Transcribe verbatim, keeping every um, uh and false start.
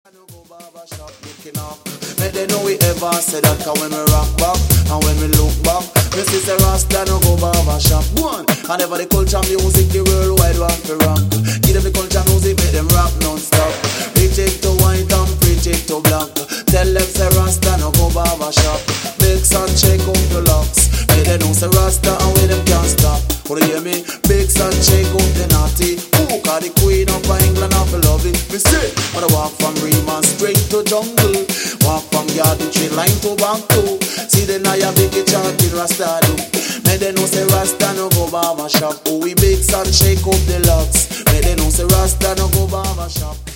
no go barber shop looking up. Make they know we ever say that, cause when we rock back and when we look back, we see say Rasta no go barber shop. One, and ever the culture music the worldwide want to rock. Give them the culture music, make them rap non-stop. Preach it to white and preach it to black. Tell them say Rasta no go barber shop. Mix and shake up the locks. Make they know say Rasta and we them can't stop. What do you hear me? Mix and shake up the naughty. Who call the queen of England of love it? Me say, but I walk from Riemann straight to jungle. Walk from Garden Tree line to Banco. See the Naya big chanting Rasta do. Make they know say Rasta no go barber shop. Oh, we mix and shake up the locks. Make they know say Rasta no go barber shop.